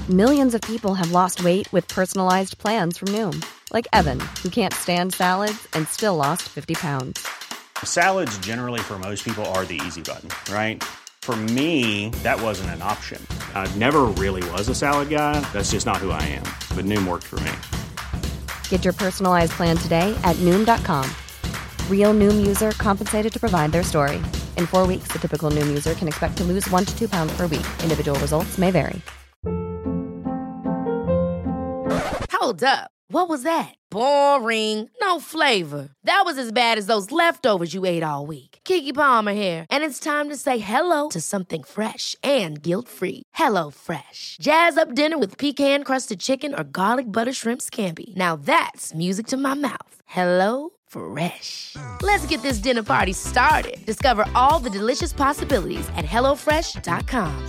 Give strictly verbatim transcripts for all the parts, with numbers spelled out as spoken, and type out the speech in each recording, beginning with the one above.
Millions of people have lost weight with personalized plans from Noom. Like Evan, who can't stand salads and still lost fifty pounds. Salads generally for most people are the easy button, right? For me, that wasn't an option. I never really was a salad guy. That's just not who I am. But Noom worked for me. Get your personalized plan today at Noom dot com. Real Noom user compensated to provide their story. In four weeks, the typical Noom user can expect to lose one to two pounds per week. Individual results may vary. Hold up. What was that? Boring. No flavor. That was as bad as those leftovers you ate all week. Keke Palmer here, and it's time to say hello to something fresh and guilt-free. Hello Fresh. Jazz up dinner with pecan-crusted chicken or garlic butter shrimp scampi. Now that's music to my mouth. Hello Fresh. Let's get this dinner party started. Discover all the delicious possibilities at hello fresh dot com.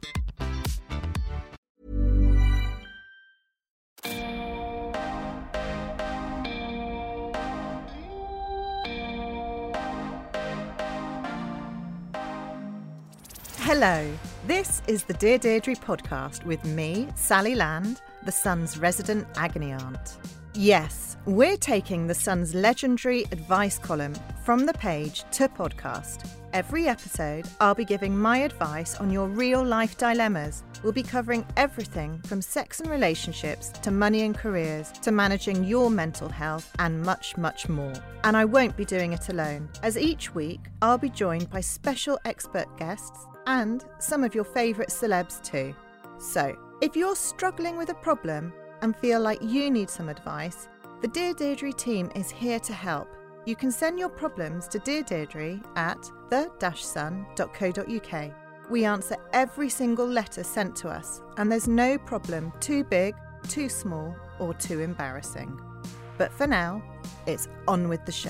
Hello, this is the Dear Deirdre podcast with me, Sally Land, the Sun's resident agony aunt. Yes, we're taking the Sun's legendary advice column from the page to podcast. Every episode, I'll be giving my advice on your real-life dilemmas. We'll be covering everything from sex and relationships to money and careers to managing your mental health and much, much more. And I won't be doing it alone, as each week I'll be joined by special expert guests and some of your favourite celebs too. So, if you're struggling with a problem and feel like you need some advice, the Dear Deirdre team is here to help. You can send your problems to Dear Deirdre at the dash sun dot co dot uk. We answer every single letter sent to us, and there's no problem too big, too small, or too embarrassing. But for now, it's on with the show.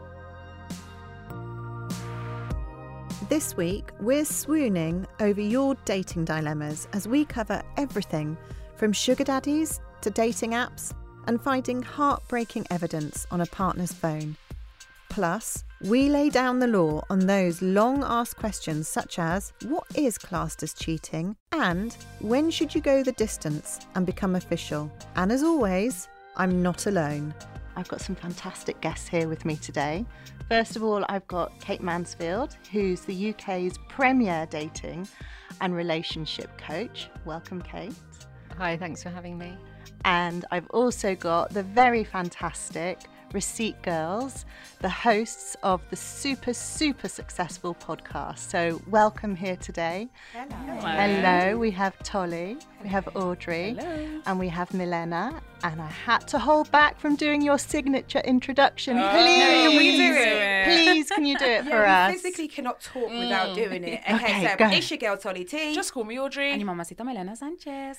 This week, we're swooning over your dating dilemmas as we cover everything from sugar daddies to dating apps and finding heartbreaking evidence on a partner's phone. Plus, we lay down the law on those long-asked questions such as, what is classed as cheating? And when should you go the distance and become official? And as always, I'm not alone. I've got some fantastic guests here with me today. First of all, I've got Kate Mansfield, who's the U K's premier dating and relationship coach. Welcome, Kate. Hi, thanks for having me. And I've also got the very fantastic Receipt Girls, the hosts of the super, super successful podcast. So welcome here today. Hello. Hello. We have Tolly, we have Audrey, Hello. And we have Milena. And I had to hold back from doing your signature introduction. Oh, please, no, can we do it? Please, can you do it yeah, for we us? physically cannot talk mm. without doing it. Okay, okay so go. It's your girl Tolly T. Just call me Audrey. And your mamacita Milena Sanchez.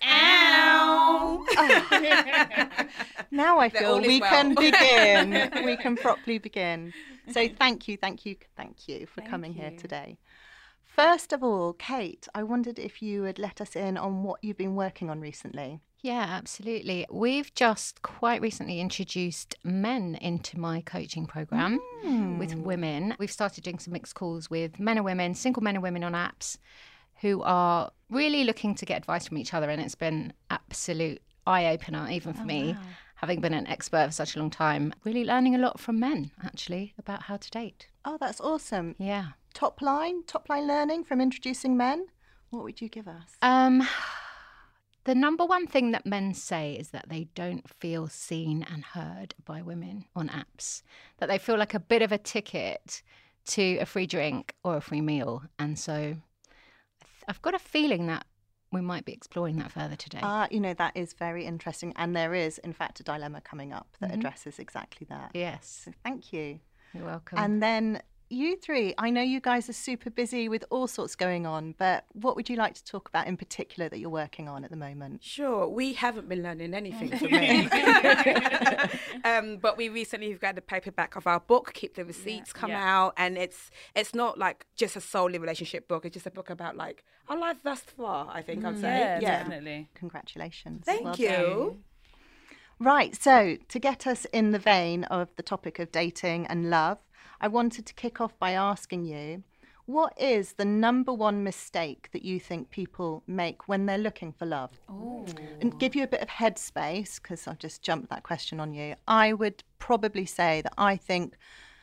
Ow! Oh. Now I feel we well. can begin. We can properly begin. So thank you, thank you, thank you for thank coming you. here today. First of all, Kate, I wondered if you would let us in on what you've been working on recently. Yeah, absolutely. We've just quite recently introduced men into my coaching program mm. with women. We've started doing some mixed calls with men and women, single men and women on apps who are really looking to get advice from each other. And it's been absolute eye-opener, even for oh, me, wow. having been an expert for such a long time, really learning a lot from men, actually, about how to date. Oh, that's awesome. Yeah. Top line, top line learning from introducing men. What would you give us? Um... The number one thing that men say is that they don't feel seen and heard by women on apps, that they feel like a bit of a ticket to a free drink or a free meal. And so I've got a feeling that we might be exploring that further today. Ah, uh, you know, that is very interesting. And there is, in fact, a dilemma coming up that mm-hmm. addresses exactly that. Yes. So thank you. You're welcome. And then you three, I know you guys are super busy with all sorts going on, but what would you like to talk about in particular that you're working on at the moment? Sure, we haven't been learning anything from men. um, but we recently got the paperback of our book, Keep the Receipts, yeah, come yeah. out, and it's it's not like just a solely relationship book. It's just a book about like our life thus far, I think mm, I'd say. Yeah, yeah, definitely. Congratulations. Thank well you. Done. Right, so to get us in the vein of the topic of dating and love, I wanted to kick off by asking you, what is the number one mistake that you think people make when they're looking for love? Ooh. And give you a bit of headspace, because I've just jumped that question on you. I would probably say that I think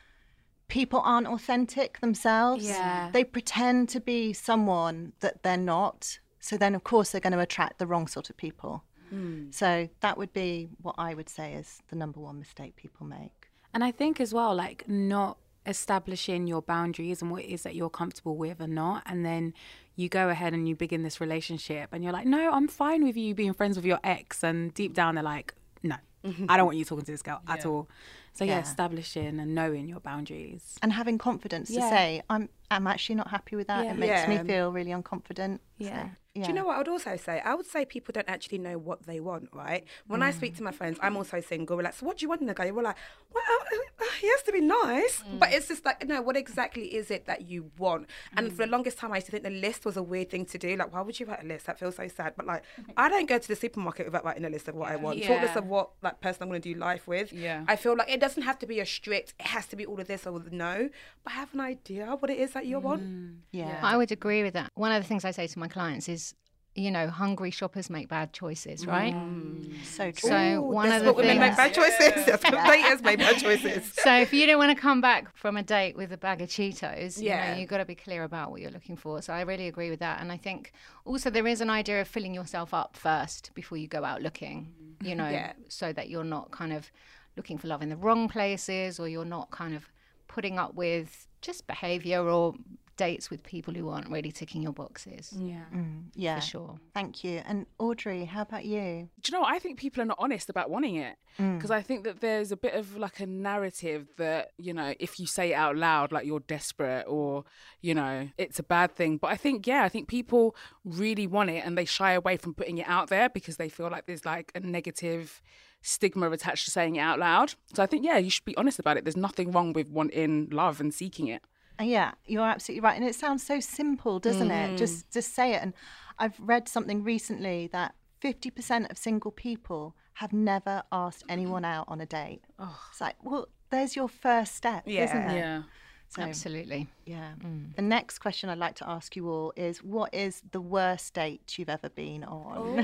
people aren't authentic themselves. Yeah. They pretend to be someone that they're not. So then, of course, they're going to attract the wrong sort of people. Mm. So that would be what I would say is the number one mistake people make. And I think as well, like, not establishing your boundaries and what it is that you're comfortable with and not, and then you go ahead and you begin this relationship and you're like, no, I'm fine with you being friends with your ex, and deep down they're like, no, I don't want you talking to this girl yeah. at all. So yeah. yeah, establishing and knowing your boundaries. And having confidence yeah. to say, I'm I'm actually not happy with that. Yeah. It makes Yeah. me feel really unconfident. Yeah. So, yeah. Do you know what I would also say? I would say people don't actually know what they want, right? When mm. I speak to my friends, I'm also single. We're like, so what do you want in a guy? We're like, well, uh, he has to be nice. Mm. But it's just like, no, what exactly is it that you want? And mm. for the longest time, I used to think the list was a weird thing to do. Like, why would you write a list? That feels so sad. But like, I don't go to the supermarket without writing a list of what I want. Yeah. Short list of what like person I'm going to do life with. Yeah. I feel like it doesn't have to be a strict, it has to be all of this or no. But have an idea what it is that you Mm. want. Yeah. I would agree with that. One of the things I say to my clients is, you know, hungry shoppers make bad choices, right? Mm. So true. So Ooh, one that's of the what women things... make bad choices. That's what daters make bad choices. So if you don't want to come back from a date with a bag of Cheetos, Yeah. you know, you've got to be clear about what you're looking for. So I really agree with that. And I think also there is an idea of filling yourself up first before you go out looking, you know, Yeah. so that you're not kind of looking for love in the wrong places, or you're not kind of putting up with just behaviour or dates with people who aren't really ticking your boxes. Yeah. Mm, yeah. For sure. Thank you. And Audrey, how about you? Do you know what? I think people are not honest about wanting it, because Mm. I think that there's a bit of like a narrative that, you know, if you say it out loud, like you're desperate or, you know, it's a bad thing. But I think, yeah, I think people really want it and they shy away from putting it out there because they feel like there's like a negative stigma attached to saying it out loud. So I think, yeah, you should be honest about it. There's nothing wrong with wanting love and seeking it. Yeah, you're absolutely right. And it sounds so simple, doesn't Mm. it? Just just say it. And I've read something recently that fifty percent of single people have never asked anyone out on a date. Oh. It's like, well, there's your first step, Yeah. isn't it? Yeah. So, Absolutely. yeah. Mm. The next question I'd like to ask you all is, what is the worst date you've ever been on?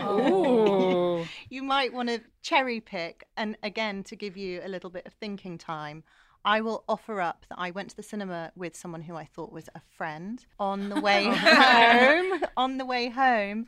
Oh. You might want to cherry pick. And again, to give you a little bit of thinking time, I will offer up that I went to the cinema with someone who I thought was a friend. On the way home, on the way home,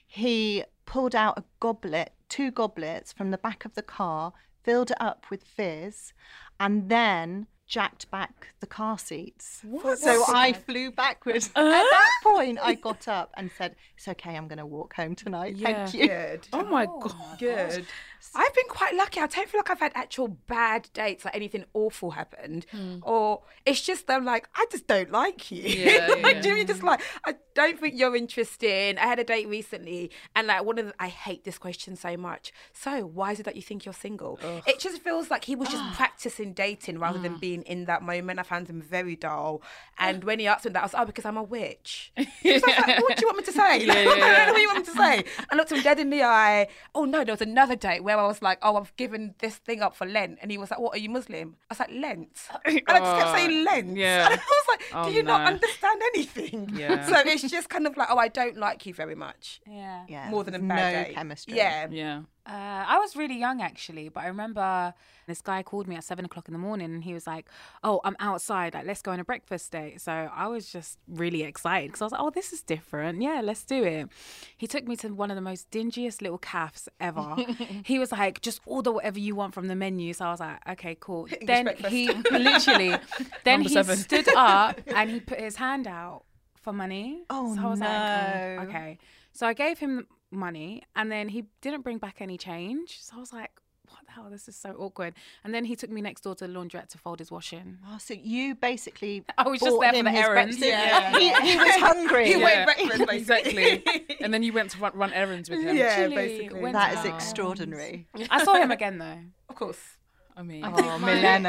he pulled out a goblet, two goblets from the back of the car, filled it up with fizz, and then jacked back the car seats. What? So I flew backwards. At that point, I got up and said, "It's okay, I'm going to walk home tonight. Yeah. Thank you." Good. Oh my God. Good. I've been quite lucky. I don't feel like I've had actual bad dates, like anything awful happened. Or it's just I'm like, I just don't like you. Yeah, Like, yeah. do you know what I mean? Just like, I don't think you're interesting. I had a date recently, and like one of the, I hate this question so much. So why is it that you think you're single? It just feels like he was just practicing dating rather than being in that moment. I found him very dull. And when he asked me that, I was like, oh, because I'm a witch. So I was like, what do you want me to say? Like, I don't know what you want me to say. I looked him dead in the eye. Oh no, there was another date where I was like, oh, I've given this thing up for Lent. And he was like, what, are you Muslim? I was like, Lent. And I just kept saying Lent. yeah. And I was like, do Oh, you not no. understand anything? Yeah. So it's just kind of like, oh, I don't like you very much. Yeah. Yeah, More than a there's bad no date. chemistry. Yeah. Yeah. Uh, I was really young actually, but I remember this guy called me at seven o'clock in the morning and he was like, oh, I'm outside, like, let's go on a breakfast date. So I was just really excited because I was like, oh, this is different. Yeah, let's do it. He took me to one of the most dingiest little cafes ever. He was like, just order whatever you want from the menu. So I was like, okay, cool. English Then breakfast. he literally, then Number he seven. stood up and he put his hand out for money. Oh, so I was like, no. oh, okay. So I gave him money and then he didn't bring back any change. So I was like, what the hell? This is so awkward. And then he took me next door to the laundrette to fold his washing. Oh, so you basically I was just bought there for him the his errands. breakfast. Yeah. he, he was hungry. He Yeah. went breakfast, basically. Exactly. And then you went to run, run errands with him. Yeah, Literally basically. went That to is errands. extraordinary. I saw him again though. Of course. I mean, Oh, Milena.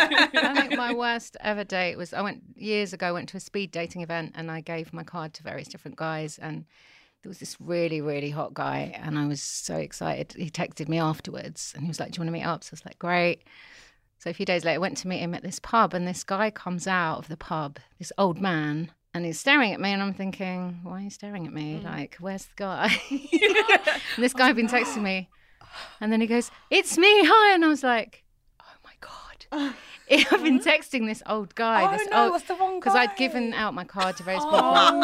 I think my worst ever date was I went years ago. I went to a speed dating event and I gave my card to various different guys, and there was this really, really hot guy, and I was so excited. He texted me afterwards, and he was like, "Do you want to meet up?" So I was like, "Great." So a few days later, I went to meet him at this pub, and this guy comes out of the pub, this old man, And he's staring at me, and I'm thinking, why are you staring at me? Mm. Like, where's the guy? And this guy had been texting me. And then he goes, it's me, hi. And I was like, oh, my God. I've been texting this old guy. Oh, this no, old, what's the wrong guy? Because I'd given out my card to various people. Oh,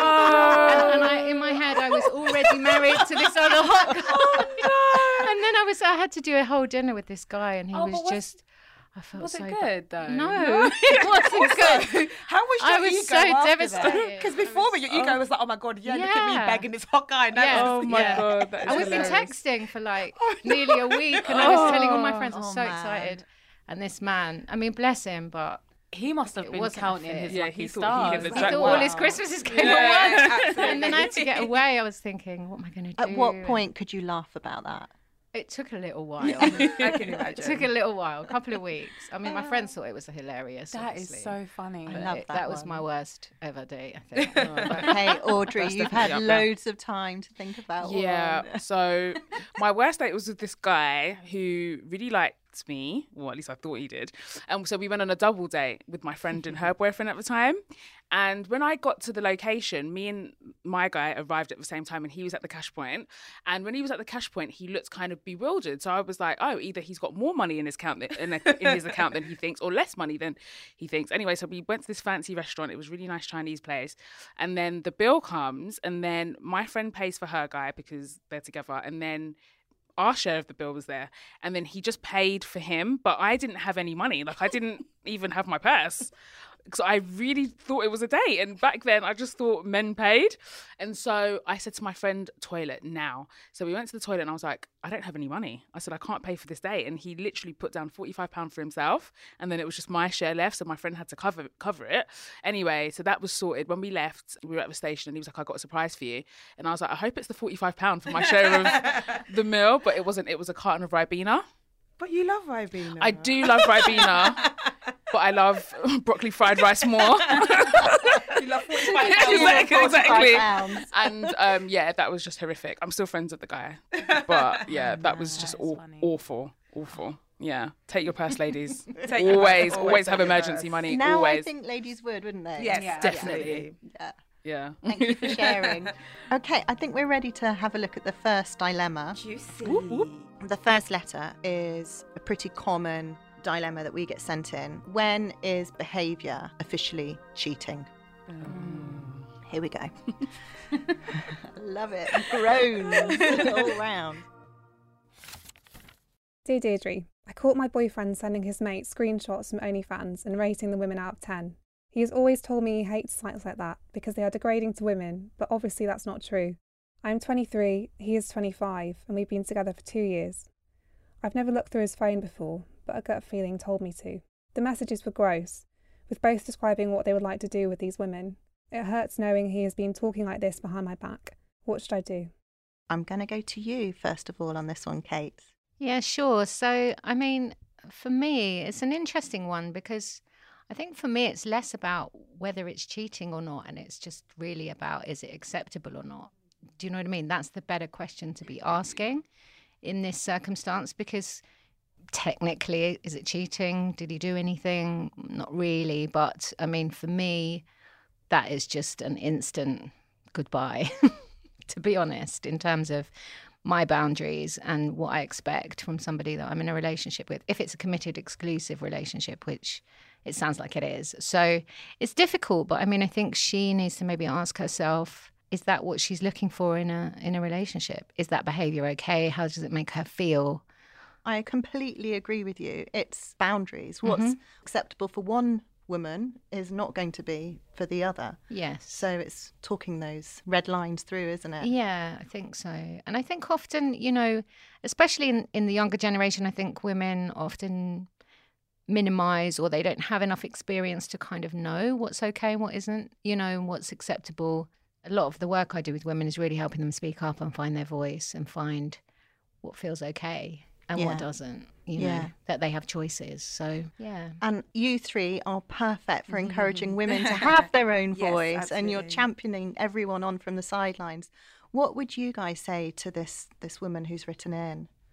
no. And, and I, in my head, I was already married to this other hot guy. Oh, no. And then I was, I had to do a whole dinner with this guy, and he oh, was just... I felt was so it good though? No, it wasn't good. How was your I was ego so after devastated. Because before was, your ego was like, oh my God, yeah, yeah. look at me bagging this hot guy. Now yeah. Oh my yeah. God, that is And we've been hilarious. texting for like oh, no. nearly a week, and I was telling all my friends, I was Oh, so man. excited. And this man, I mean, bless him, but He must have It been wasn't counting fit. his Yeah, lucky he thought stars. he hit the I jackpot. thought all his Christmases came Yeah, at once. absolutely. And then I had to get away. I was thinking, what am I going to do? At what point could you laugh about that? It took a little while. I can It imagine. took a little while, a couple of weeks. I mean, my friends thought it was hilarious. That is obviously. so funny. But love it- that that was one. my worst ever date, I think. Okay, Audrey, That's you've definitely had up there. loads of time to think about Yeah. one. So my worst date was with this guy who really liked me, or at least I thought he did. And so we went on a double date with my friend and her boyfriend at the time. And when I got to the location, me and my guy arrived at the same time, and he was at the cash point. And when he was at the cash point, he looked kind of bewildered. So I was like, oh, either he's got more money in his account than, in, a, in his account than he thinks, or less money than he thinks. Anyway, so we went to this fancy restaurant. It was a really nice Chinese place. And then the bill comes, and then my friend pays for her guy because they're together. And then our share of the bill was there, and then he just paid for him, but I didn't have any money. Like, I didn't even have my purse. So I really thought it was a date, and back then I just thought men paid. And so I said to my friend, toilet now. So we went to the toilet, and I was like, I don't have any money. I said, I can't pay for this date. And he literally put down forty-five pounds for himself, and then it was just my share left, so my friend had to cover cover it. Anyway, so that was sorted. When we left, we were at the station, and he was like, I got a surprise for you. And I was like, I hope it's the forty-five pounds for my share of the meal, but it wasn't. It was a carton of Ribena. But you love Ribena. I do love Ribena, but I love broccoli fried rice more. You love forty-five exactly, exactly. pounds. And um, yeah, that was just horrific. I'm still friends with the guy, but yeah, that was just That is aw- funny. awful, awful. Yeah, take your purse, ladies. Take your always, purse, always always take have your emergency purse. money. Now always. I think ladies would, wouldn't they? Yes, Yeah. Definitely. Yeah. Yeah. Thank you for sharing. Okay, I think we're ready to have a look at the first dilemma. Juicy. The first letter is a pretty common dilemma that we get sent in. When is behaviour officially cheating? Here we go. Love it. Groans all round. Dear Deirdre, I caught my boyfriend sending his mates screenshots from OnlyFans and rating the women out of ten. He has always told me he hates sites like that because they are degrading to women, but obviously that's not true. I am twenty-three, he is twenty-five, and we've been together for two years. I've never looked through his phone before, but a gut feeling told me to. The messages were gross, with both describing what they would like to do with these women. It hurts knowing he has been talking like this behind my back. What should I do? I'm going to go to you, first of all, on this one, Kate. Yeah, sure. So, I mean, for me, it's an interesting one because I think for me, it's less about whether it's cheating or not. And it's just really about, is it acceptable or not? Do you know what I mean? That's the better question to be asking in this circumstance, because technically, is it cheating? Did he do anything? Not really. But I mean, for me, that is just an instant goodbye, to be honest, in terms of my boundaries and what I expect from somebody that I'm in a relationship with, if it's a committed, exclusive relationship, which it sounds like it is. So it's difficult, but I mean, I think she needs to maybe ask herself, is that what she's looking for in a in a relationship? Is that behaviour okay? How does it make her feel? I completely agree with you. It's boundaries. What's Mhm. acceptable for one woman is not going to be for the other. Yes. So it's talking those red lines through, isn't it? Yeah, I think so. And I think often, you know, especially in, in the younger generation, I think women often minimize, or they don't have enough experience to kind of know what's okay and what isn't, you know, and what's acceptable. A lot of the work I do with women is really helping them speak up and find their voice and find what feels okay and Yeah. what doesn't, you know, Yeah. that they have choices. So, yeah. And you three are perfect for encouraging women to have their own Yes, voice, and you're absolutely. championing everyone on from the sidelines. What would you guys say to this this woman who's written in?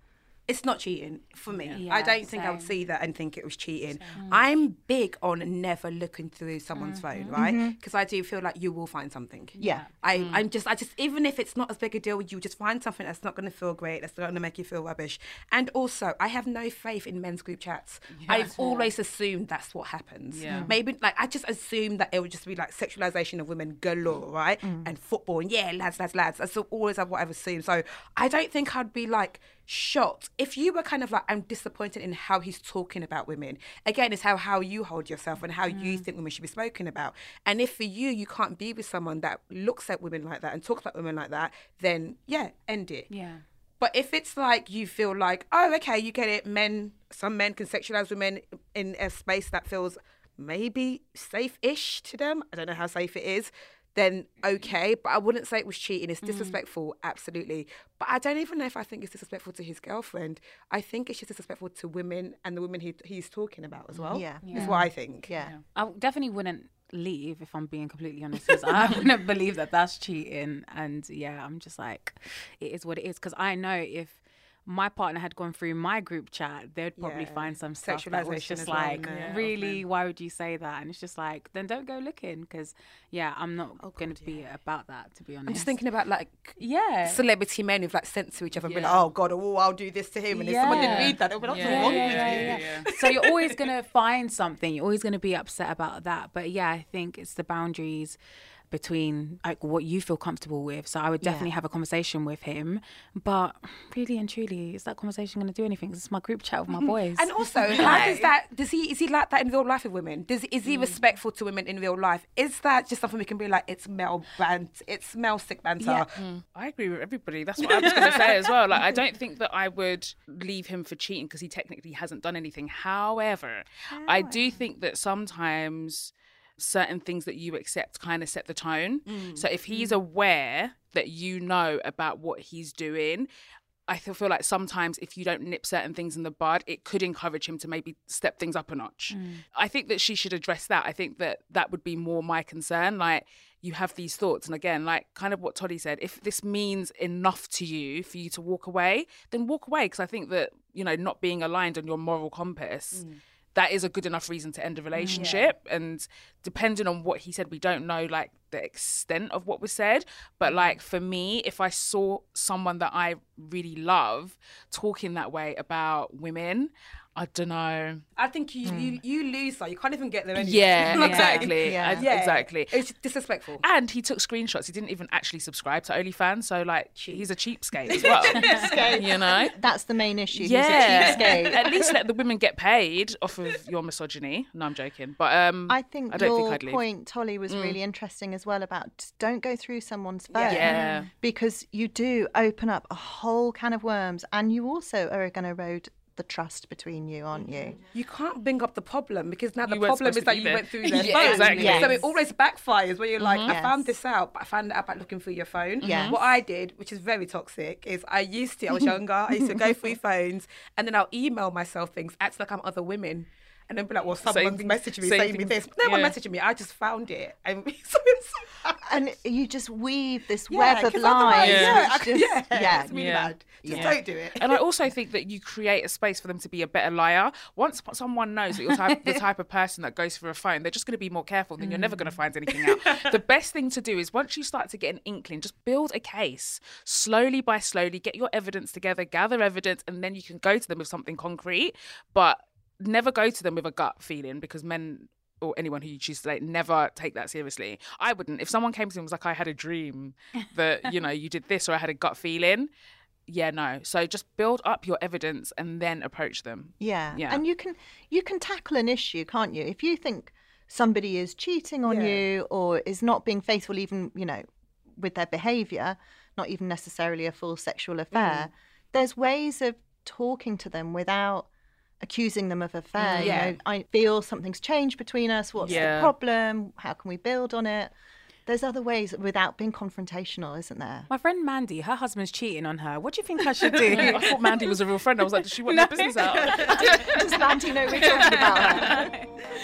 It's not cheating for me. Yeah, I don't think I would same. see that and think it was cheating. I'm big on never looking through someone's phone, right? Because I do feel like you will find something. Yeah. I, I'm just, I just, even if it's not as big a deal, you just find something that's not going to feel great, that's not going to make you feel rubbish. And also, I have no faith in men's group chats. I've always assumed that's what happens. Yeah. Maybe, like, I just assumed that it would just be like sexualization of women galore, right? And football, and yeah, lads, lads, lads. That's always what I've assumed. So I don't think I'd be like shocked if you were kind of like, I'm disappointed in how he's talking about women. Again, it's how how you hold yourself and how you think women should be spoken about. And if for you you can't be with someone that looks at women like that and talks about women like that, then yeah, end it. Yeah. But if it's like you feel like, oh, okay, you get it, men, some men can sexualize women in a space that feels maybe safe-ish to them. I don't know how safe it is. Then okay, but I wouldn't say it was cheating. It's disrespectful, absolutely. But I don't even know if I think it's disrespectful to his girlfriend. I think it's just disrespectful to women and the women he, he's talking about as well. Yeah. Is what I think. Yeah. I definitely wouldn't leave, if I'm being completely honest, because I wouldn't believe that that's cheating. And yeah, I'm just like, it is what it is. Because I know if my partner had gone through my group chat, they'd probably Yeah. find some stuff that was Sexualisation just as well, like, yeah, of really, why would you say that? And it's just like, then don't go looking, because yeah, I'm not going to be about that, to be honest. I'm just thinking about like yeah, celebrity men who've like sent to each other and been Yeah. like, oh God, oh, I'll do this to him. And if someone didn't Yeah. read that, they'll be like, what's Yeah, wrong yeah, with yeah, you? yeah. So you're always going to find something. You're always going to be upset about that. But yeah, I think it's the boundaries between like what you feel comfortable with. So I would definitely Yeah. have a conversation with him. But really and truly, is that conversation going to do anything? 'Cause it's my group chat with my boys. And also, how does that, does he, is he like that in real life with women? Does Is he respectful to women in real life? Is that just something we can be like, it's male bant, it's male sick banter? I agree with everybody. That's what I was going to say as well. Like, I don't think that I would leave him for cheating because he technically hasn't done anything. However, I do think that sometimes certain things that you accept kind of set the tone. So if he's aware that you know about what he's doing, I feel feel like sometimes if you don't nip certain things in the bud, it could encourage him to maybe step things up a notch. I think that she should address that. I think that that would be more my concern. Like, you have these thoughts. And again, like kind of what Toddy said, if this means enough to you for you to walk away, then walk away. Because I think that, you know, not being aligned on your moral compass, that is a good enough reason to end a relationship. Yeah. And depending on what he said, we don't know like the extent of what was said. But like for me, if I saw someone that I really love talking that way about women, I don't know. I think you, you you lose that. You can't even get there anyway. Yeah, exactly. Yeah. I- Yeah. Exactly. It's disrespectful. And he took screenshots. He didn't even actually subscribe to OnlyFans. So, like, he's a cheapskate as well. You know? That's the main issue. Yeah. He's a cheapskate. At least let the women get paid off of your misogyny. No, I'm joking. But um, I think I don't your think I'd leave. point, Tolly, was really interesting as well about don't go through someone's phone. Yeah. Because you do open up a whole can of worms and you also are going to erode the trust between you, aren't you? You can't bring up the problem because now the You weren't problem supposed is to that be you there. went through their Yeah, phone. exactly. Yes. So it always backfires where you're like, I Yes. found this out, but I found it out by looking through your phone. Yes. What I did, which is very toxic, is I used to, I was younger, I used to go through phones and then I'll email myself things, act like I'm other women. And then be like, well, someone's Same- messaging me same saying me thing. this. No one Yeah. messaging me. I just found it. And so it's And you just weave this yeah, web of 'cause otherwise- lies. Yeah, which I- just- yeah, yeah. it's really Yeah. bad. Just Yeah. don't do it. And I also think that you create a space for them to be a better liar. Once someone knows that you're type, the type of person that goes through a phone, they're just going to be more careful. Then you're never going to find anything out. The best thing to do is once you start to get an inkling, just build a case slowly by slowly, get your evidence together, gather evidence, and then you can go to them with something concrete. But never go to them with a gut feeling, because men or anyone who you choose to date never take that seriously. I wouldn't. If someone came to me and was like, I had a dream that, you know, you did this, or I had a gut feeling, yeah, no. So just build up your evidence and then approach them. Yeah. Yeah. And you can you can tackle an issue, can't you? If you think somebody is cheating on Yeah. you or is not being faithful even, you know, with their behaviour, not even necessarily a full sexual affair, there's ways of talking to them without accusing them of affair. Yeah. You know, I feel something's changed between us. What's Yeah. the problem? How can we build on it? There's other ways without being confrontational, isn't there? My friend Mandy, her husband's cheating on her. What do you think I should do? I thought Mandy was a real friend. I was like, does she want their business out? Does Mandy know we're talking about her?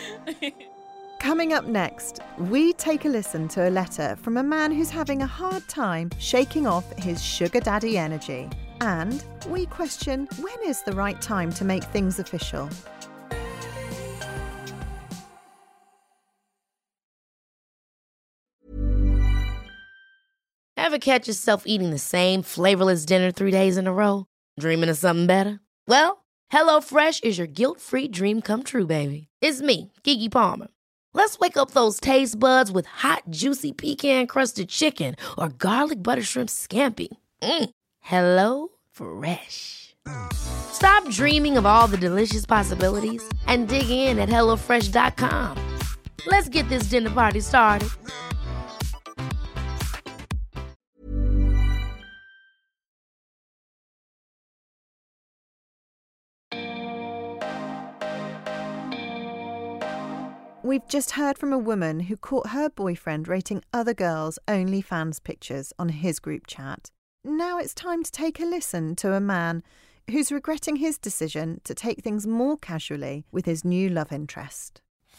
Coming up next, we take a listen to a letter from a man who's having a hard time shaking off his sugar daddy energy. And we question, when is the right time to make things official? Ever catch yourself eating the same flavorless dinner three days in a row? Dreaming of something better? Well, HelloFresh is your guilt-free dream come true, baby. It's me, Keke Palmer. Let's wake up those taste buds with hot, juicy pecan-crusted chicken or garlic butter shrimp scampi. Mm. Hello Fresh. Stop dreaming of all the delicious possibilities and dig in at hello fresh dot com. Let's get this dinner party started. We've just heard from a woman who caught her boyfriend rating other girls' OnlyFans pictures on his group chat. Now it's time to take a listen to a man who's regretting his decision to take things more casually with his new love interest.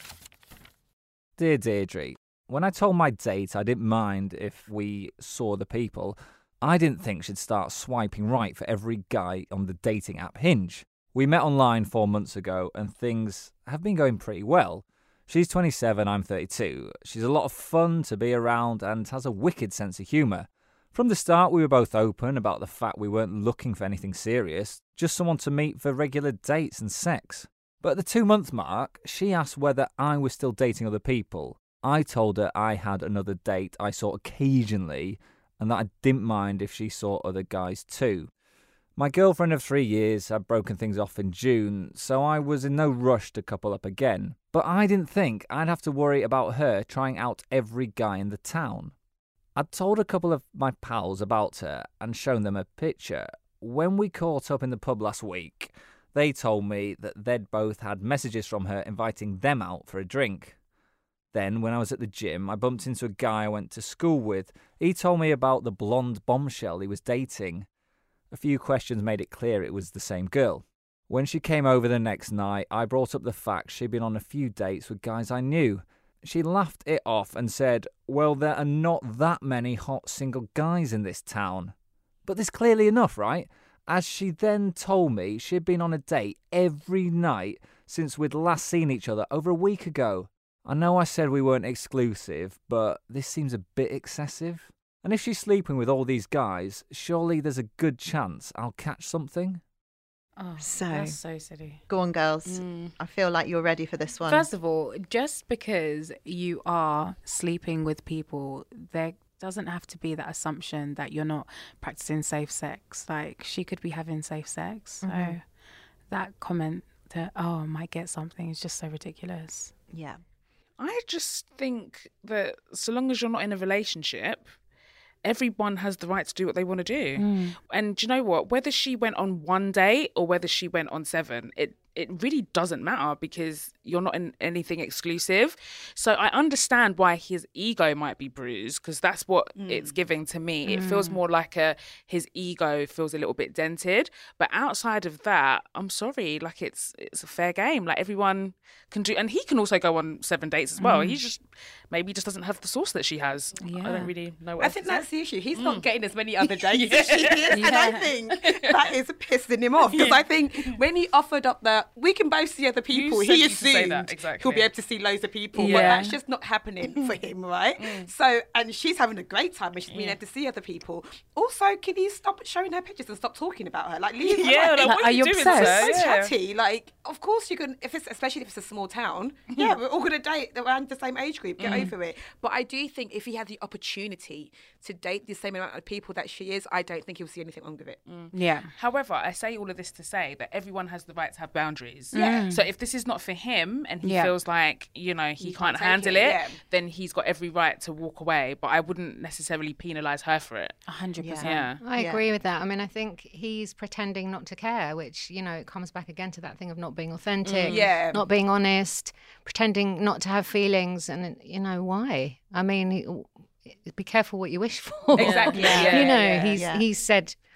Dear Deirdre, when I told my date I didn't mind if we saw the people, I didn't think she'd start swiping right for every guy on the dating app Hinge. We met online four months ago and things have been going pretty well. She's twenty-seven, I'm thirty-two. She's a lot of fun to be around and has a wicked sense of humour. From the start, we were both open about the fact we weren't looking for anything serious, just someone to meet for regular dates and sex. But at the two-month mark, she asked whether I was still dating other people. I told her I had another date I saw occasionally and that I didn't mind if she saw other guys too. My girlfriend of three years had broken things off in June, so I was in no rush to couple up again. But I didn't think I'd have to worry about her trying out every guy in the town. I'd told a couple of my pals about her and shown them a picture. When we caught up in the pub last week, they told me that they'd both had messages from her inviting them out for a drink. Then, when I was at the gym, I bumped into a guy I went to school with. He told me about the blonde bombshell he was dating. A few questions made it clear it was the same girl. When she came over the next night, I brought up the fact she'd been on a few dates with guys I knew. She laughed it off and said, well, there are not that many hot single guys in this town. But there's clearly enough, right? As she then told me she'd been on a date every night since we'd last seen each other over a week ago. I know I said we weren't exclusive, but this seems a bit excessive. And if she's sleeping with all these guys, surely there's a good chance I'll catch something. Oh, So, that's so silly. Go on, girls. Mm. I feel like you're ready for this one. First of all, just because you are sleeping with people, there doesn't have to be that assumption that you're not practicing safe sex. Like, she could be having safe sex. So Mm-hmm. that comment that, oh, I might get something is just so ridiculous. Yeah. I just think that so long as you're not in a relationship, everyone has the right to do what they want to do. Mm. And do you know what? Whether she went on one date or whether she went on seven, it it really doesn't matter because you're not in anything exclusive. So I understand why his ego might be bruised because that's what Mm. it's giving to me. It feels more like a his ego feels a little bit dented. But outside of that, I'm sorry, like it's it's a fair game. Like everyone can do, and he can also go on seven dates as well. Mm. He just maybe just doesn't have the sauce that she has. I Yeah. don't really know what I else think to say. that's the issue. He's Mm. not getting as many other dates Yeah. as she is. And I Yeah. think that is pissing him off. Because I think when he offered up the, we can both see other people, said he you to say assumed that, exactly. he'll be able to see loads of people. But Yeah. that's just not happening for him, right? So, and she's having a great time and she's being able to see other people. Also, can you stop showing her pictures and stop talking about her? Like, leave her Yeah, alone. like, what Are are you you doing, obsessed? sir? So Yeah. chatty, like of course you can. If it's especially if it's a small town, yeah, we're all gonna date around the same age group. Get over it. But I do think if he had the opportunity to date the same amount of people that she is, I don't think he'll see anything wrong with it. Yeah. However, I say all of this to say that everyone has the right to have boundaries. Yeah. So if this is not for him and he Yeah. feels like, you know, he You can't can't take handle it, it, yeah. then he's got every right to walk away. But I wouldn't necessarily penalise her for it. A hundred percent. Yeah. I Yeah. agree with that. I mean, I think he's pretending not to care, which, you know, it comes back again to that thing of not being authentic, Yeah. not being honest, pretending not to have feelings. And, you know, why? I mean, he- be careful what you wish for. Exactly. Yeah, you know, yeah, he's yeah. he's said,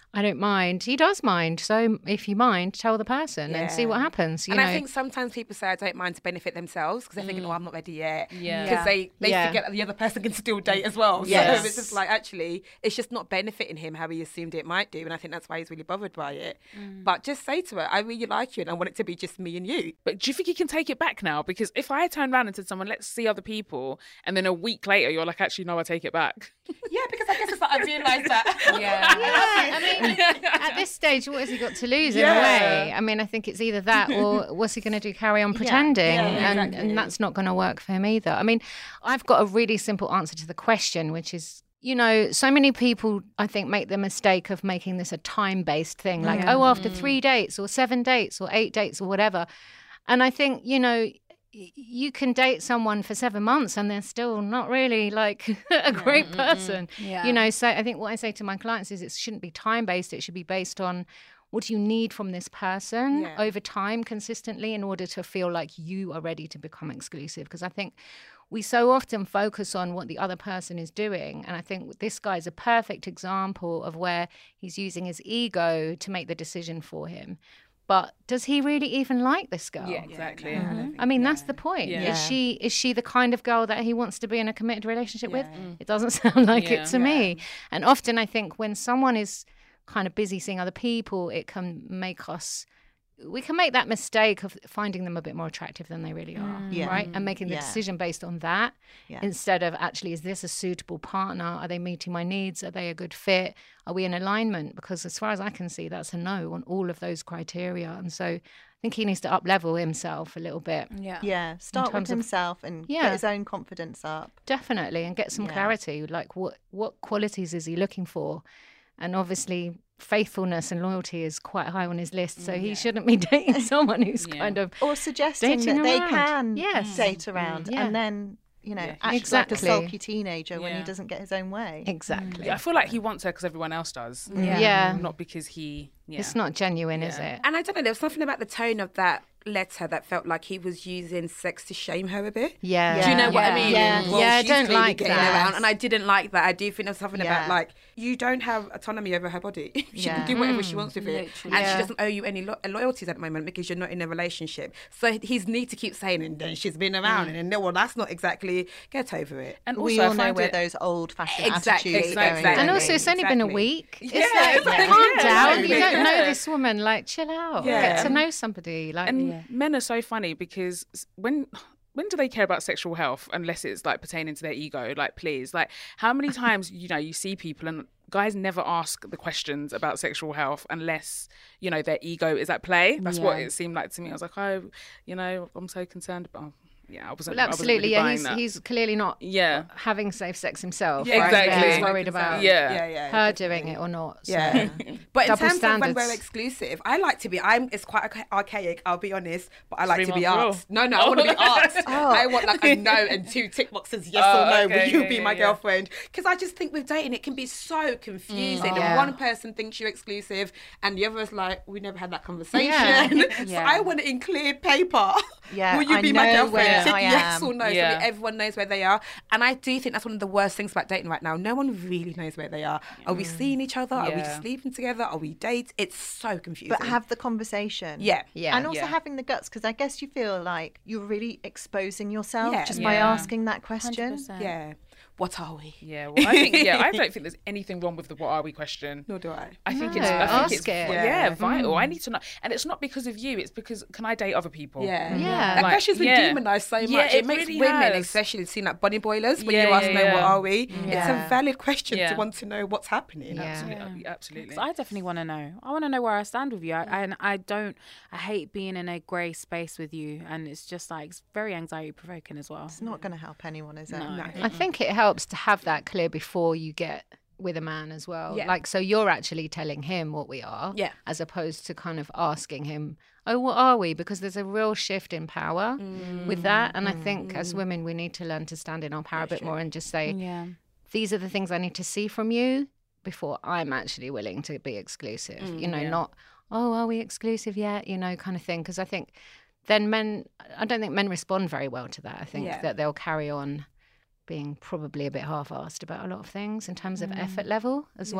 I don't mind. He does mind. So if you mind, tell the person and see what happens. You and know? I think sometimes people say I don't mind to benefit themselves because they're thinking, oh, I'm not ready yet. Yeah. Because Yeah. they, they Yeah. forget that the other person can still date as well. Yes. So it's just like, actually, it's just not benefiting him how he assumed it might do. And I think that's why he's really bothered by it. But just say to her, I really like you and I want it to be just me and you. But do you think he can take it back now? Because if I turn around and said to someone, let's see other people, and then a week later you're like, actually, no, I take it back. Yeah, because I guess it's like I realised that. Yeah. yeah. I mean, at this stage, what has he got to lose in Yeah. a way? I mean, I think it's either that or what's he going to do? Carry on pretending? Yeah, and, exactly. and that's not going to work for him either. I mean, I've got a really simple answer to the question, which is, you know, so many people, I think, make the mistake of making this a time-based thing. Like, Yeah. oh, after three dates or seven dates or eight dates or whatever. And I think, you know, y- you can date someone for seven months and they're still not really like a great person. Yeah. You know, so I think what I say to my clients is it shouldn't be time-based. It should be based on what do you need from this person Yeah. over time consistently in order to feel like you are ready to become exclusive. Because I think we so often focus on what the other person is doing. And I think this guy is a perfect example of where he's using his ego to make the decision for him. But does he really even like this girl? Yeah, exactly. I mean, that's the point. Yeah. Is she is she the kind of girl that he wants to be in a committed relationship with? It doesn't sound like Yeah. it to me. And often I think when someone is kind of busy seeing other people, it can make us, we can make that mistake of finding them a bit more attractive than they really are, Yeah. right? And making the Yeah. decision based on that Yeah. instead of actually, is this a suitable partner? Are they meeting my needs? Are they a good fit? Are we in alignment? Because as far as I can see, that's a no on all of those criteria. And so I think he needs to up-level himself a little bit. Yeah. Yeah, start with terms of- himself and Yeah. get his own confidence up. Definitely, and get some Yeah. clarity. Like, what what qualities is he looking for? And obviously, faithfulness and loyalty is quite high on his list. So he shouldn't be dating someone who's Yeah. kind of Or suggesting dating that they around. can Yes. date around Yeah. and then, you know, Yeah. act Exactly. like a sulky teenager when he Yeah. doesn't get his own way. exactly. Yeah, I feel like he wants her because everyone else does. Yeah. Yeah. Not because he. Yeah. It's not genuine, is Yeah. it? And I don't know, there was something about the tone of that letter that felt like he was using sex to shame her a bit. Yeah. Do you know what I Yeah. mean? Yeah. Well, Yeah, I she's don't clearly like getting that. around, and I didn't like that. I do think there's something about Yeah. like you don't have autonomy over her body. she Yeah. can do whatever she wants with it, Literally. and Yeah. she doesn't owe you any lo- loyalties at the moment because you're not in a relationship. So he's need to keep saying, and then she's been around, and then well, that's not exactly get over it. And also, We I all know find where it- those old-fashioned Exactly, attitudes are going. exactly. And also, it's only been a Exactly. week. It's Yeah, like, exactly. calm Yeah, down. exactly. You don't know Yeah. this woman. Like, chill out. Yeah. Get to know somebody. Like, And men are so funny because when when do they care about sexual health unless it's like pertaining to their ego? Like, please, like, how many times you know you see people and guys never ask the questions about sexual health unless you know their ego is at play. That's what Yeah. it seemed like to me. I was like, oh, you know, I'm so concerned about. Yeah, I wasn't. well, I wasn't absolutely. really Yeah, buying he's that. he's clearly not Yeah. having safe sex himself. Yeah, right? exactly. He's worried about Yeah. yeah, yeah, her definitely. doing it or not. So. Yeah, but in Double terms of when standards. we're exclusive, I like to be. I'm. It's quite archa- archaic. I'll be honest, but I like to be Three-month rule. asked. No, no, I want to be asked. I want like a no and two tick boxes, yes Oh, or no. okay, Will you yeah, be yeah, my yeah. girlfriend? Because I just think with dating, it can be so confusing. Yeah. And one person thinks you're exclusive, and the other is like, we never had that conversation. Yeah. so Yeah. I want it in clear paper. Yeah, Will you I be my know girlfriend? where Tick I yes am. or no, so Yeah. that everyone knows where they are. And I do think that's one of the worst things about dating right now. No one really knows where they are. Are we seeing each other? Are we Yeah. sleeping together? Are we dating? It's so confusing. But have the conversation. Yeah. Yeah. And also Yeah. having the guts, because I guess you feel like you're really exposing yourself Yeah. just by Yeah. asking that question. one hundred percent. Yeah. What are we? Yeah, well, I think yeah, I don't think there's anything wrong with the "what are we" question. Nor do I. I think No, it's I think ask it's it. yeah, Yeah. vital. I need to know, and it's not because of you. It's because can I date other people? Yeah. Yeah. That Like, question's been yeah. demonised so much. Yeah, it, it makes really women, has. especially seem like bunny boilers, when Yeah, you ask yeah, them, what yeah. are we? It's Yeah. a valid question Yeah. to want to know what's happening. Yeah. Absolutely, absolutely. 'Cause I definitely want to know. I want to know where I stand with you. I, and I don't. I hate being in a grey space with you, and it's just like it's very anxiety provoking as well. It's not going to help anyone, is it? No. I think it helps to have that clear before you get with a man as well. Yeah. Like, so you're actually telling him what we are, Yeah. as opposed to kind of asking him, oh, what are we? Because there's a real shift in power with that. And I think as women, we need to learn to stand in our power a bit more and just say, Yeah. these are the things I need to see from you before I'm actually willing to be exclusive. you know, yeah. not, oh, are we exclusive yet? You know, kind of thing. Because I think then men, I don't think men respond very well to that. I think Yeah. that they'll carry on being probably a bit half-assed about a lot of things in terms of effort level as well.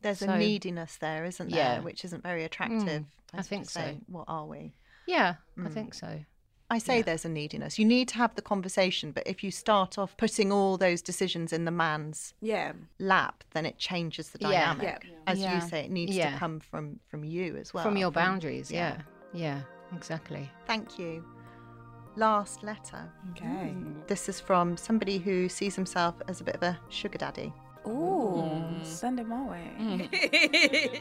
There's So- a neediness there, isn't there? Yeah. Which isn't very attractive. Mm, I as think to say, so. What are we? Yeah, I Mm. think so. I say Yeah. there's a neediness. You need to have the conversation, but if you start off putting all those decisions in the man's Yeah. lap, then it changes the Yeah. dynamic. Yeah. As Yeah. you say, it needs Yeah. to come from from you as well. From your boundaries, yeah. Yeah, exactly. Thank you. Last letter. Okay. This is from somebody who sees himself as a bit of a sugar daddy. Ooh, send it my way.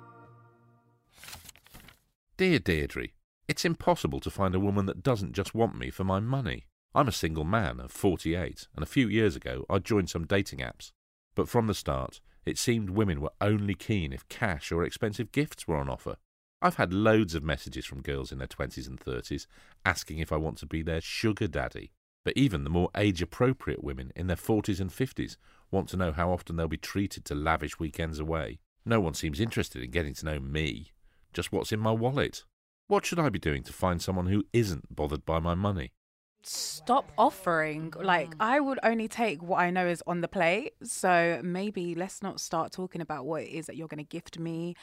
Dear Deirdre, it's impossible to find a woman that doesn't just want me for my money. I'm a single man of forty-eight, and a few years ago I joined some dating apps. But from the start, it seemed women were only keen if cash or expensive gifts were on offer. I've had loads of messages from girls in their twenties and thirties asking if I want to be their sugar daddy. But even the more age-appropriate women in their forties and fifties want to know how often they'll be treated to lavish weekends away. No one seems interested in getting to know me, just what's in my wallet. What should I be doing to find someone who isn't bothered by my money? Stop offering. Like, I would only take what I know is on the plate. So maybe let's not start talking about what it is that you're going to gift me,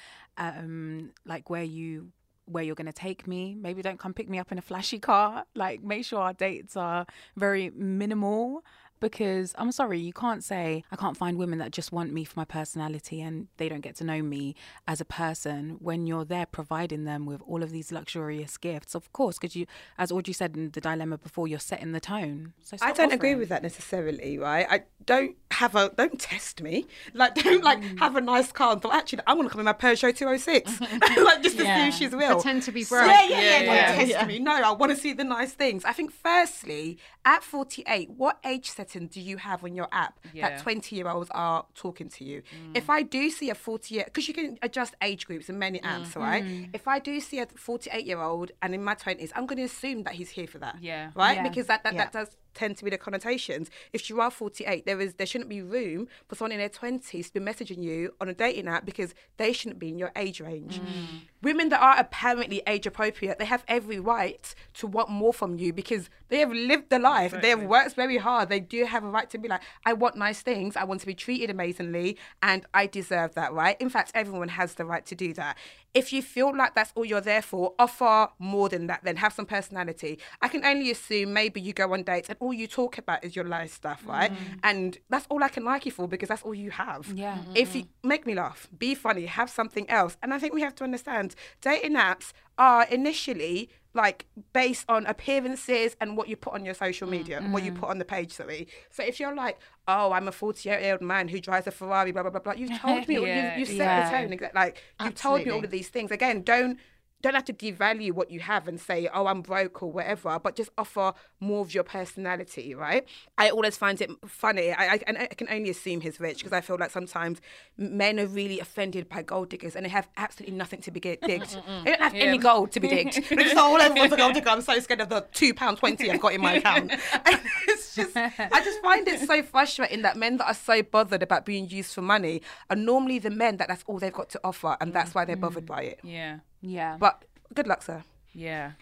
um, like where you where you're going to take me. Maybe don't come pick me up in a flashy car. Like, make sure our dates are very minimal. Because I'm sorry, you can't say I can't find women that just want me for my personality and they don't get to know me as a person when you're there providing them with all of these luxurious gifts. Of course, because you, as Audrey said in the dilemma before, you're setting the tone. So I stop don't agree offering. with that necessarily, right? I don't have a don't test me. Like don't like have a nice car and thought actually I want to come in my Peugeot two oh six, like just to Yeah. see if she's will. Pretend to be So- broke. Yeah, yeah, yeah. Yeah, Don't yeah, test yeah. me. No, I want to see the nice things. I think firstly, at forty-eight, what age setting do you have on your app Yeah. that twenty-year-olds are talking to you? If I do see a forty-year, because you can adjust age groups in many apps, right? If I do see a forty-eight-year-old and in my twenties, I'm going to assume that he's here for that. Yeah. Right? Yeah. Because that, that, Yeah. that does tend to be the connotations. If you are forty-eight, there is there shouldn't be room for someone in their twenties to be messaging you on a dating app because they shouldn't be in your age range. Women that are apparently age appropriate, they have every right to want more from you because they have lived the life. They have worked very hard. They do have a right to be like, I want nice things. I want to be treated amazingly and I deserve that, right? In fact, everyone has the right to do that. If you feel like that's all you're there for, offer more than that, then have some personality. I can only assume maybe you go on dates and all you talk about is your life stuff, right? And that's all I can like you for because that's all you have. Yeah. If you make me laugh, be funny, have something else. And I think we have to understand dating apps are initially like based on appearances and what you put on your social media, and what you put on the page, sorry. So if you're like, oh, I'm a forty-eight-year-old man who drives a Ferrari, blah, blah, blah, blah, you've told me, Yeah, you, you set yeah. the tone. exact- Like, you've told me all Absolutely. of these things. Again, don't don't have to devalue what you have and say, oh, I'm broke or whatever, but just offer more of your personality, right? I always find it funny. I, I, and I can only assume he's rich because I feel like sometimes men are really offended by gold diggers and they have absolutely nothing to be get- digged. They don't have any gold to be digged. They just, oh, everyone's a gold digger. I'm so scared of the two pounds twenty I've got in my account. And it's just, I just find it so frustrating that men that are so bothered about being used for money are normally the men that that's all they've got to offer and that's why they're bothered by it. Yeah. Yeah. But good luck, sir. Yeah.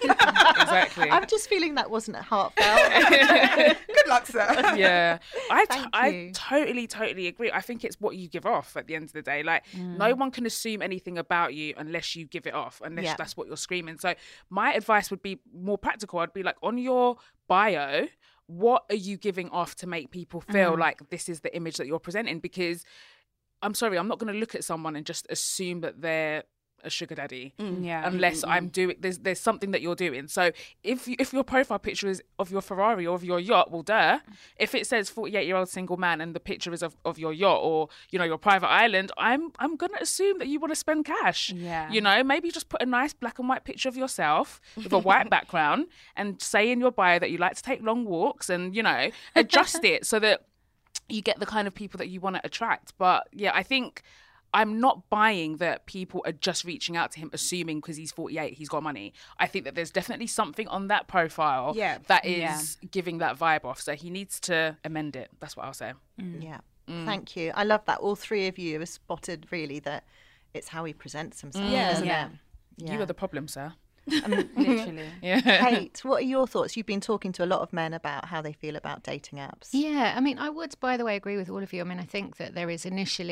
Exactly. I'm just feeling that wasn't heartfelt. Good luck, sir. Yeah, I, t- Thank I you. totally, totally agree. I think it's what you give off at the end of the day. Like, no one can assume anything about you unless you give it off, unless Yeah. that's what you're screaming. So, my advice would be more practical. I'd be like, on your bio, what are you giving off to make people feel like this is the image that you're presenting? Because I'm sorry, I'm not going to look at someone and just assume that they're a sugar daddy Yeah. unless I'm doing there's there's something that you're doing. So if you, if your profile picture is of your Ferrari or of your yacht, well, duh. If it says forty-eight year old single man and the picture is of, of your yacht or you know your private island, I'm I'm gonna assume that you want to spend cash. Yeah. You know, maybe just put a nice black and white picture of yourself with a white background and say in your bio that you like to take long walks and you know adjust it so that you get the kind of people that you want to attract. But yeah, I think I'm not buying that people are just reaching out to him assuming because he's forty-eight he's got money. I think that there's definitely something on that profile Yeah. that is Yeah. giving that vibe off. So he needs to amend it. That's what I'll say. Yeah. Thank you. I love that. All three of you have spotted really that it's how he presents himself, Yeah. isn't Yeah. it? Yeah. You are the problem, sir. Literally. Yeah. Kate, what are your thoughts? You've been talking to a lot of men about how they feel about dating apps. Yeah, I mean, I would, by the way, agree with all of you. I mean, I think that there is initially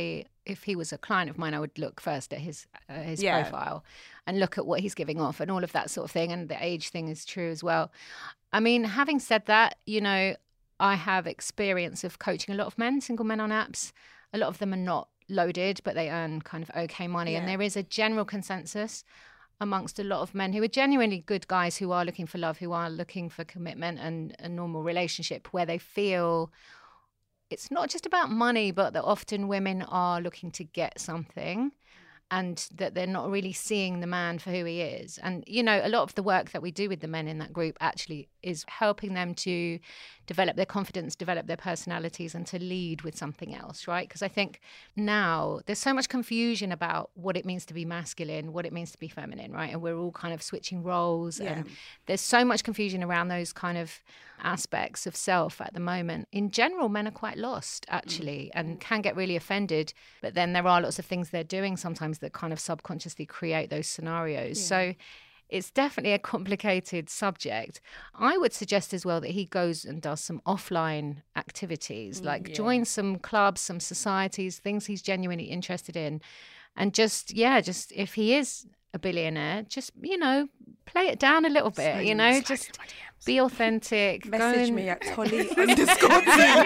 if he was a client of mine, I would look first at his uh, his Yeah. profile and look at what he's giving off and all of that sort of thing. And the age thing is true as well. I mean, having said that, you know, I have experience of coaching a lot of men, single men on apps. A lot of them are not loaded, but they earn kind of okay money. Yeah. And there is a general consensus amongst a lot of men who are genuinely good guys, who are looking for love, who are looking for commitment and a normal relationship, where they feel it's not just about money, but that often women are looking to get something and that they're not really seeing the man for who he is. And, you know, a lot of the work that we do with the men in that group actually is helping them to develop their confidence, develop their personalities, and to lead with something else, right? Because I think now there's so much confusion about what it means to be masculine, what it means to be feminine, right? And we're all kind of switching roles. Yeah. And there's so much confusion around those kind of aspects of self at the moment. In general, men are quite lost, actually, and can get really offended. But then there are lots of things they're doing sometimes that kind of subconsciously create those scenarios. Yeah. So it's definitely a complicated subject. I would suggest as well that he goes and does some offline activities, like yeah. join some clubs, some societies, things he's genuinely interested in. And just, yeah, just if he is a billionaire, just, you know, play it down a little bit, Slide you in- know, slide just be authentic. Go Message and- me at Tolly underscore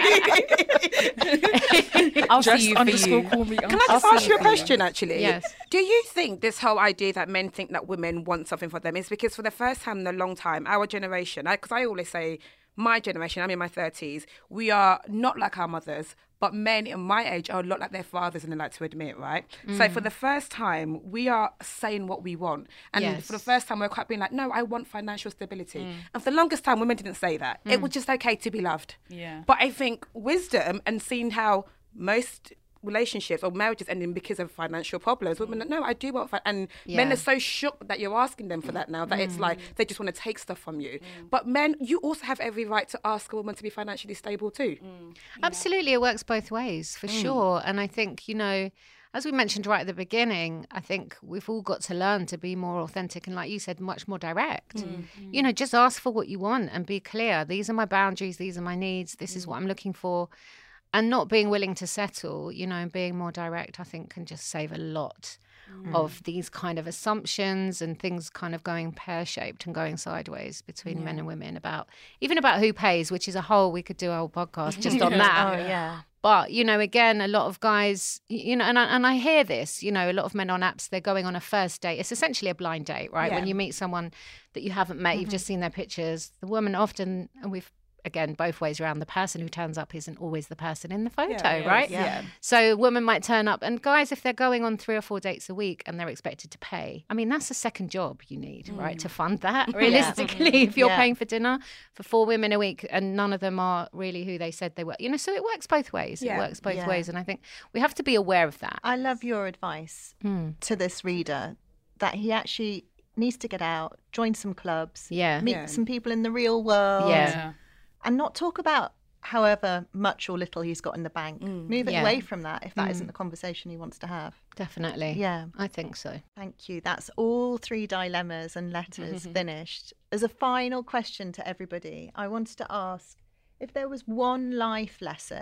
T. I'll Just see you for underscore you. call me. Can I just ask you a question, actually? Yes. Do you think this whole idea that men think that women want something for them is because for the first time in a long time, our generation, because I, I always say my generation, I'm in my thirties, we are not like our mothers, but men in my age are a lot like their fathers and they like to admit, right? So for the first time, we are saying what we want. And Yes. for the first time, we're quite being like, no, I want financial stability. And for the longest time, women didn't say that. It was just okay to be loved. Yeah. But I think wisdom and seeing how most relationships or marriages ending because of financial problems, women are, no, I do want fi-. And men Yeah. are so shocked that you're asking them for that now that it's like they just want to take stuff from you. But men, you also have every right to ask a woman to be financially stable too. Absolutely, it works both ways, for Mm. sure. And I think, you know, as we mentioned right at the beginning, I think we've all got to learn to be more authentic and, like you said, much more direct. Mm. You know, just ask for what you want and be clear. These are my boundaries, these are my needs, this Mm. is what I'm looking for. And not being willing to settle, you know, and being more direct, I think can just save a lot Mm. of these kind of assumptions and things kind of going pear-shaped and going sideways between men and women about, even about who pays, which is a whole, we could do a whole podcast just on that. Oh, yeah. But, you know, again, a lot of guys, y- you know, and I, and I hear this, you know, a lot of men on apps, they're going on a first date. It's essentially a blind date, right? Yeah. When you meet someone that you haven't met, you've just seen their pictures. The woman often, and we've, again, both ways around, the person who turns up isn't always the person in the photo, Yeah, right? yeah. So a woman might turn up, and guys, if they're going on three or four dates a week and they're expected to pay, I mean, that's a second job you need, right, to fund that, realistically, if you're Yeah. paying for dinner for four women a week and none of them are really who they said they were. You know, so it works both ways. Yeah. It works both Yeah. ways. And I think we have to be aware of that. I love your advice Mm. to this reader that he actually needs to get out, join some clubs, Yeah. meet Yeah. some people in the real world, Yeah. and not talk about however much or little he's got in the bank. Move it Yeah. away from that if that not the conversation he wants to have. Definitely. Yeah. I think so. Thank you. That's all three dilemmas and letters finished. As a final question to everybody, I wanted to ask if there was one life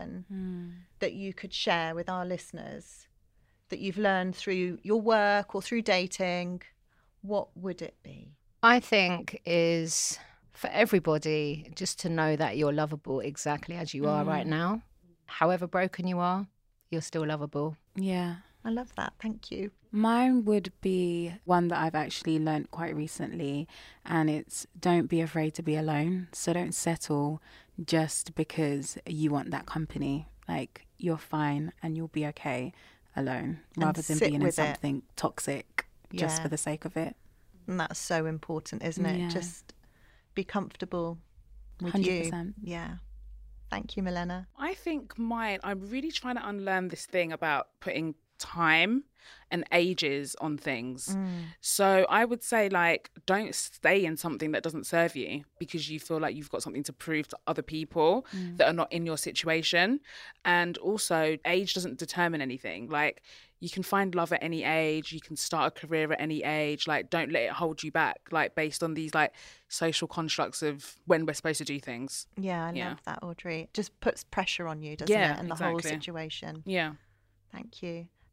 lesson that you could share with our listeners that you've learned through your work or through dating, what would it be? I think is for everybody just to know that you're lovable exactly as you are right now. However broken you are, you're still lovable. Yeah. I love that. Thank you. Mine would be one that I've actually learnt quite recently, and it's don't be afraid to be alone. So don't settle just because you want that company. Like, you're fine and you'll be okay alone, And rather than sit being in with it. something toxic just Yeah. for the sake of it. And that's so important, isn't it? Yeah. Just be comfortable with one hundred you. percent. Yeah. Thank you, Milena. I think mine, I'm really trying to unlearn this thing about putting time and ages on things. So I would say, like, don't stay in something that doesn't serve you because you feel like you've got something to prove to other people that are not in your situation. And also, age doesn't determine anything. Like, you can find love at any age, you can start a career at any age. Like, don't let it hold you back, like, based on these, like, social constructs of when we're supposed to do things. Yeah, I Yeah. love that, Audrey. It just puts pressure on you, doesn't Yeah, it? And the whole exactly. situation. Yeah. Thank you.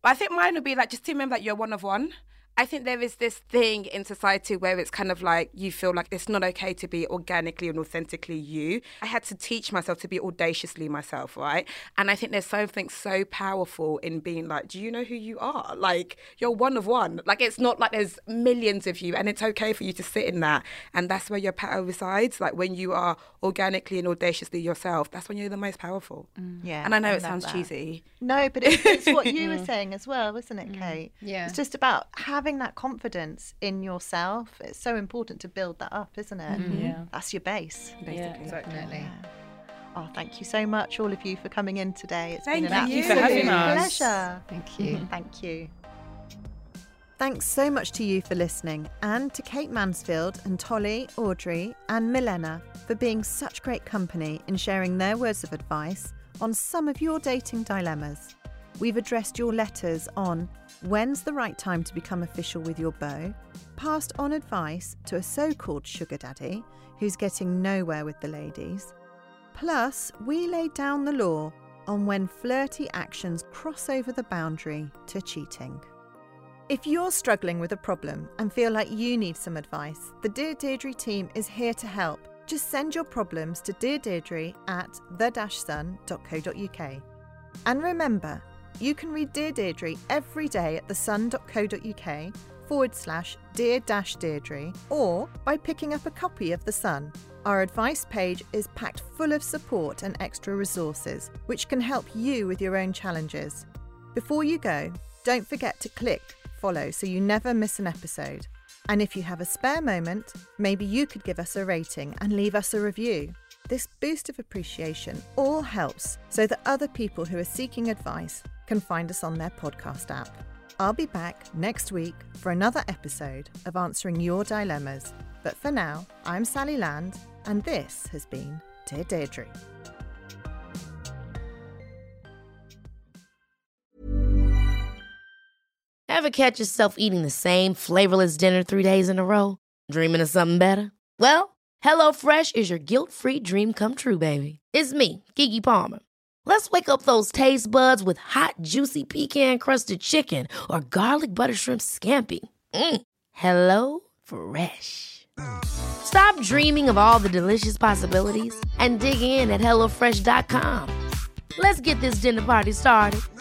But I think mine would be like, just to remember that you're one of one. I think there is this thing in society where it's kind of like you feel like it's not okay to be organically and authentically you. I had to teach myself to be audaciously myself, right? And I think there's something so powerful in being like, do you know who you are? Like, you're one of one. Like, it's not like there's millions of you, and it's okay for you to sit in that. And that's where your power resides. Like, when you are organically and audaciously yourself, that's when you're the most powerful. Mm. Yeah. And I know I it sounds that. cheesy. No, but it's, it's what you were saying as well, isn't it, Kate? Yeah. It's just about having that confidence in yourself. It's so important to build that up, isn't it? Mm-hmm. Yeah. That's your base, basically. Yeah, definitely. Yeah. Oh, thank you so much, all of you, for coming in today. It's Thank been an you. absolute for having us. pleasure. Thank you. Thank you. Thanks so much to you for listening, and to Kate Mansfield and Tolly, Audrey and Milena for being such great company in sharing their words of advice on some of your dating dilemmas. We've addressed your letters on when's the right time to become official with your beau, passed on advice to a so-called sugar daddy who's getting nowhere with the ladies. Plus, we laid down the law on when flirty actions cross over the boundary to cheating. If you're struggling with a problem and feel like you need some advice, the Dear Deirdre team is here to help. Just send your problems to Dear Deirdre at the dash sun dot co dot uk. And remember, you can read Dear Deirdre every day at the sun dot co dot uk forward slash Dear dash Deirdre, or by picking up a copy of The Sun. Our advice page is packed full of support and extra resources, which can help you with your own challenges. Before you go, don't forget to click follow so you never miss an episode. And if you have a spare moment, maybe you could give us a rating and leave us a review. This boost of appreciation all helps so that other people who are seeking advice can find us on their podcast app. I'll be back next week for another episode of Answering Your Dilemmas. But for now, I'm Sally Land, and this has been Dear Deirdre. Ever catch yourself eating the same flavorless dinner three days in a row? Dreaming of something better? Well, HelloFresh is your guilt-free dream come true, baby. It's me, Keke Palmer. Let's wake up those taste buds with hot, juicy pecan-crusted chicken or garlic butter shrimp scampi. Mm. Hello Fresh. Stop dreaming of all the delicious possibilities and dig in at hello fresh dot com. Let's get this dinner party started.